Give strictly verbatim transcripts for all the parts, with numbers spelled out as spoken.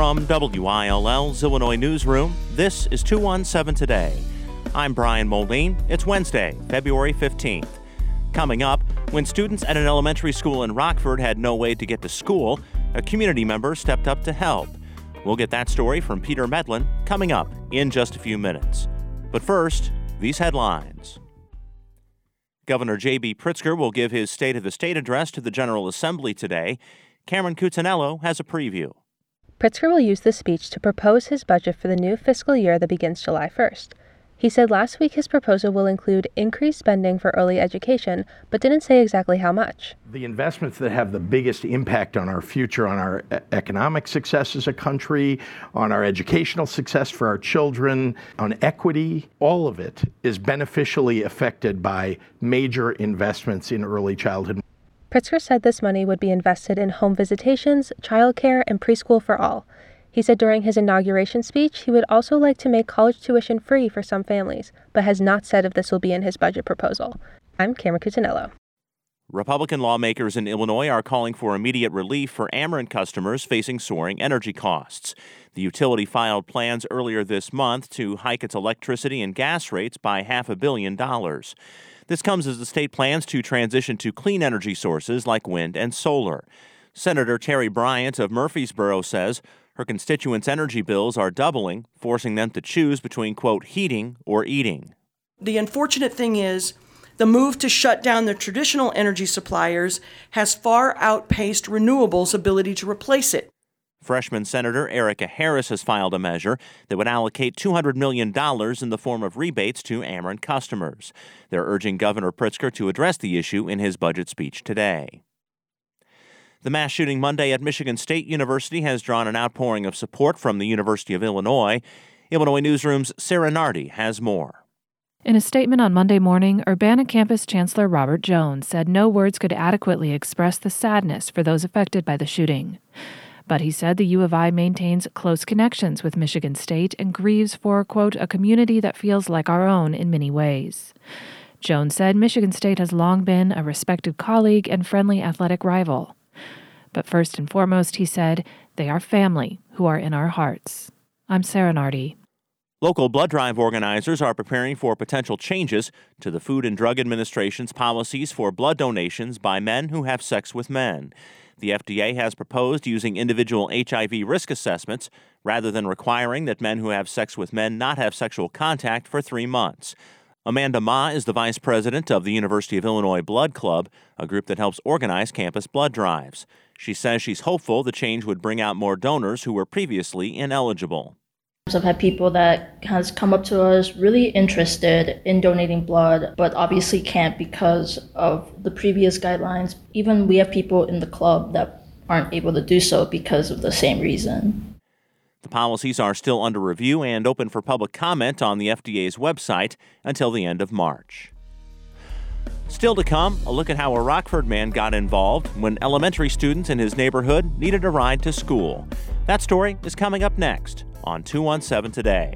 From W I L L's Illinois Newsroom, this is two one seven Today. I'm Brian Moline. It's Wednesday, February fifteenth. Coming up, when students at an elementary school in Rockford had no way to get to school, a community member stepped up to help. We'll get that story from Peter Medlin coming up in just a few minutes. But first, these headlines. Governor J B. Pritzker will give his State of the State address to the General Assembly today. Cameron Cuccinello has a preview. Pritzker will use the speech to propose his budget for the new fiscal year that begins July first. He said last week his proposal will include increased spending for early education, but didn't say exactly how much. The investments that have the biggest impact on our future, on our economic success as a country, on our educational success for our children, on equity, all of it is beneficially affected by major investments in early childhood. Pritzker said this money would be invested in home visitations, childcare, and preschool for all. He said during his inauguration speech he would also like to make college tuition free for some families, but has not said if this will be in his budget proposal. I'm Cameron Cuccinello. Republican lawmakers in Illinois are calling for immediate relief for Ameren customers facing soaring energy costs. The utility filed plans earlier this month to hike its electricity and gas rates by half a billion dollars. This comes as the state plans to transition to clean energy sources like wind and solar. Senator Terry Bryant of Murfreesboro says her constituents' energy bills are doubling, forcing them to choose between, quote, heating or eating. The unfortunate thing is the move to shut down the traditional energy suppliers has far outpaced renewables' ability to replace it. Freshman Senator Erica Harris has filed a measure that would allocate two hundred million dollars in the form of rebates to Ameren customers. They're urging Governor Pritzker to address the issue in his budget speech today. The mass shooting Monday at Michigan State University has drawn an outpouring of support from the University of Illinois. Illinois Newsroom's Sarah Nardi has more. In a statement on Monday morning, Urbana campus Chancellor Robert Jones said no words could adequately express the sadness for those affected by the shooting. But he said the U of I maintains close connections with Michigan State and grieves for, quote, a community that feels like our own in many ways. Jones said Michigan State has long been a respected colleague and friendly athletic rival. But first and foremost, he said, they are family who are in our hearts. I'm Sarah Nardi. Local blood drive organizers are preparing for potential changes to the Food and Drug Administration's policies for blood donations by men who have sex with men. The F D A has proposed using individual H I V risk assessments rather than requiring that men who have sex with men not have sexual contact for three months. Amanda Ma is the vice president of the University of Illinois Blood Club, a group that helps organize campus blood drives. She says she's hopeful the change would bring out more donors who were previously ineligible. I've had people that has come up to us really interested in donating blood, but obviously can't because of the previous guidelines. Even we have people in the club that aren't able to do so because of the same reason. The policies are still under review and open for public comment on the F D A's website until the end of March. Still to come, a look at how a Rockford man got involved when elementary students in his neighborhood needed a ride to school. That story is coming up next on two one seven Today.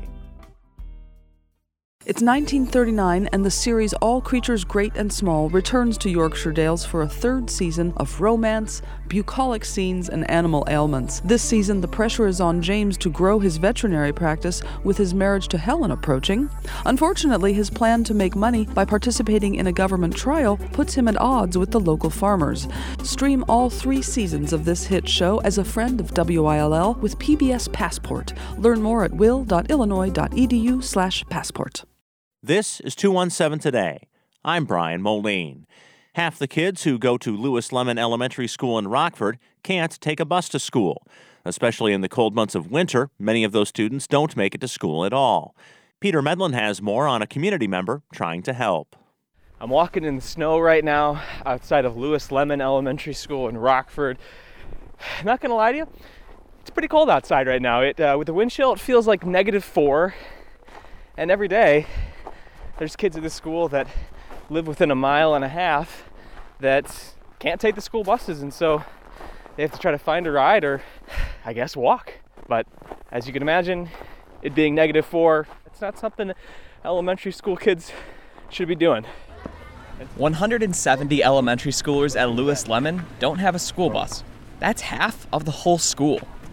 It's nineteen thirty-nine, and the series All Creatures Great and Small returns to Yorkshire Dales for a third season of romance, bucolic scenes, and animal ailments. This season, the pressure is on James to grow his veterinary practice with his marriage to Helen approaching. Unfortunately, his plan to make money by participating in a government trial puts him at odds with the local farmers. Stream all three seasons of this hit show as a friend of W I L L with P B S Passport. Learn more at will dot illinois dot e d u slash passport. This is two one seven Today. I'm Brian Moline. Half the kids who go to Lewis Lemon Elementary School in Rockford can't take a bus to school. Especially in the cold months of winter, many of those students don't make it to school at all. Peter Medlin has more on a community member trying to help. I'm walking in the snow right now outside of Lewis Lemon Elementary School in Rockford. I'm not going to lie to you, it's pretty cold outside right now. It uh, with the wind chill, it feels like negative four. And every day, there's kids at this school that live within a mile and a half that can't take the school buses, and so they have to try to find a ride or, I guess, walk. But as you can imagine, it being negative four, it's not something elementary school kids should be doing. one hundred seventy elementary schoolers at Lewis Lemon don't have a school bus. That's half of the whole school.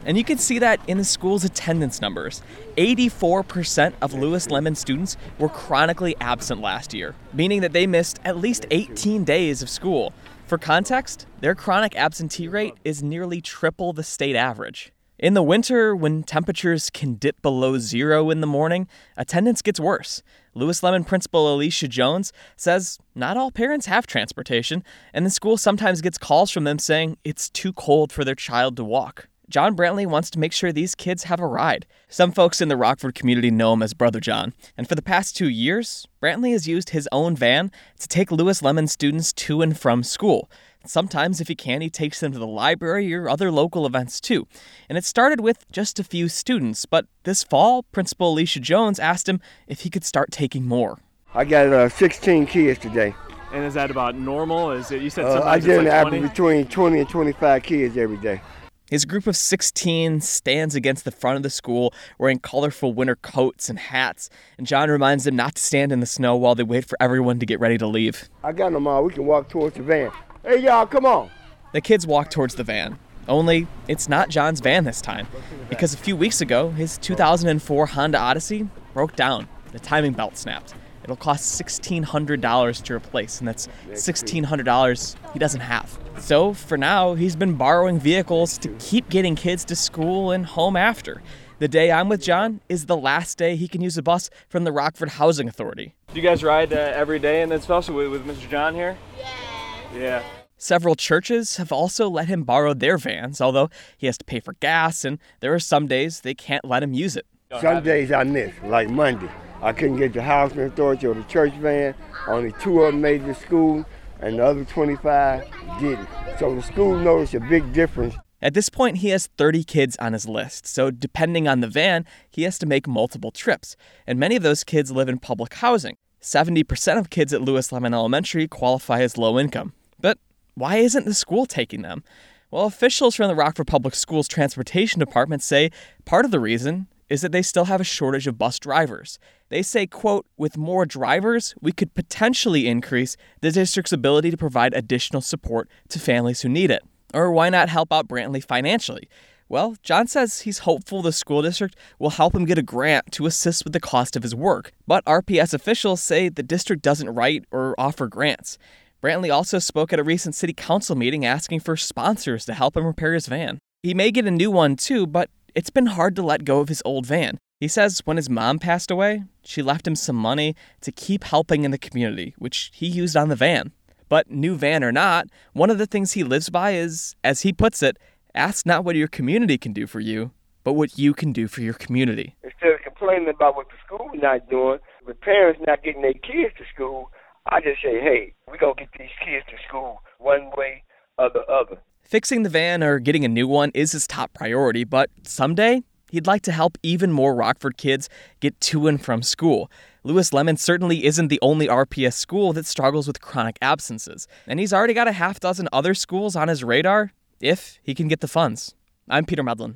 And you can see that in the school's attendance numbers. eighty-four percent of Lewis Lemon students were chronically absent last year, meaning that they missed at least eighteen days of school. For context, their chronic absentee rate is nearly triple the state average. In the winter, when temperatures can dip below zero in the morning, attendance gets worse. Lewis Lemon principal Alicia Jones says not all parents have transportation, and the school sometimes gets calls from them saying it's too cold for their child to walk. John Brantley wants to make sure these kids have a ride. Some folks in the Rockford community know him as Brother John, and for the past two years, Brantley has used his own van to take Lewis Lemon students to and from school. Sometimes, if he can, he takes them to the library or other local events too. And it started with just a few students, but this fall, Principal Alicia Jones asked him if he could start taking more. I got uh, sixteen kids today. And is that about normal? Is it? You said Uh, I sometimes get it's an like average twenty? between twenty and twenty-five kids every day. His group of sixteen stands against the front of the school wearing colorful winter coats and hats, and John reminds them not to stand in the snow while they wait for everyone to get ready to leave. I got them all. We can walk towards the van. Hey, y'all, come on. The kids walk towards the van. Only, it's not John's van this time, because a few weeks ago, his two thousand four Honda Odyssey broke down. The timing belt snapped. It'll cost sixteen hundred dollars to replace, and that's sixteen hundred dollars he doesn't have. So, for now, he's been borrowing vehicles to keep getting kids to school and home after. The day I'm with John is the last day he can use a bus from the Rockford Housing Authority. Do you guys ride uh, every day, and then especially with, with Mister John here? Yeah. Yeah. Several churches have also let him borrow their vans, although he has to pay for gas, and there are some days they can't let him use it. Some days I miss, like Monday. I couldn't get the housing authority or the church van. Only two of them made it to school, and the other twenty-five didn't. So the school noticed a big difference. At this point, he has thirty kids on his list, so depending on the van, he has to make multiple trips. And many of those kids live in public housing. seventy percent of kids at Lewis Lemon Elementary qualify as low income. But why isn't the school taking them? Well, officials from the Rockford Public Schools Transportation Department say part of the reason is that they still have a shortage of bus drivers. They say, quote, with more drivers, we could potentially increase the district's ability to provide additional support to families who need it. Or why not help out Brantley financially? Well, John says he's hopeful the school district will help him get a grant to assist with the cost of his work. But R P S officials say the district doesn't write or offer grants. Brantley also spoke at a recent city council meeting asking for sponsors to help him repair his van. He may get a new one too, but it's been hard to let go of his old van. He says when his mom passed away, she left him some money to keep helping in the community, which he used on the van. But new van or not, one of the things he lives by is, as he puts it, ask not what your community can do for you, but what you can do for your community. Instead of complaining about what the school not doing, the parents not getting their kids to school, I just say, hey, we're going to get these kids to school one way or the other. Fixing the van or getting a new one is his top priority, but someday he'd like to help even more Rockford kids get to and from school. Lewis Lemon certainly isn't the only R P S school that struggles with chronic absences, and he's already got a half dozen other schools on his radar if he can get the funds. I'm Peter Medlin.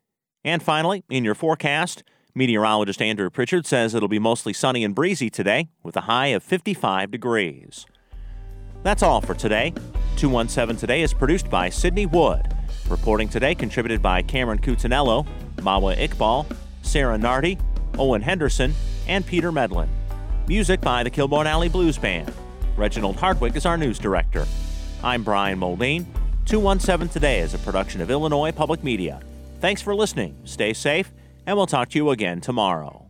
And finally, in your forecast, meteorologist Andrew Pritchard says it'll be mostly sunny and breezy today with a high of fifty-five degrees. That's all for today. two one seven Today is produced by Sydney Wood. Reporting today contributed by Cameron Cutinello, Mawa Iqbal, Sarah Nardi, Owen Henderson, and Peter Medlin. Music by the Kilbourne Alley Blues Band. Reginald Hardwick is our news director. I'm Brian Mulvane. two one seven Today is a production of Illinois Public Media. Thanks for listening. Stay safe, and we'll talk to you again tomorrow.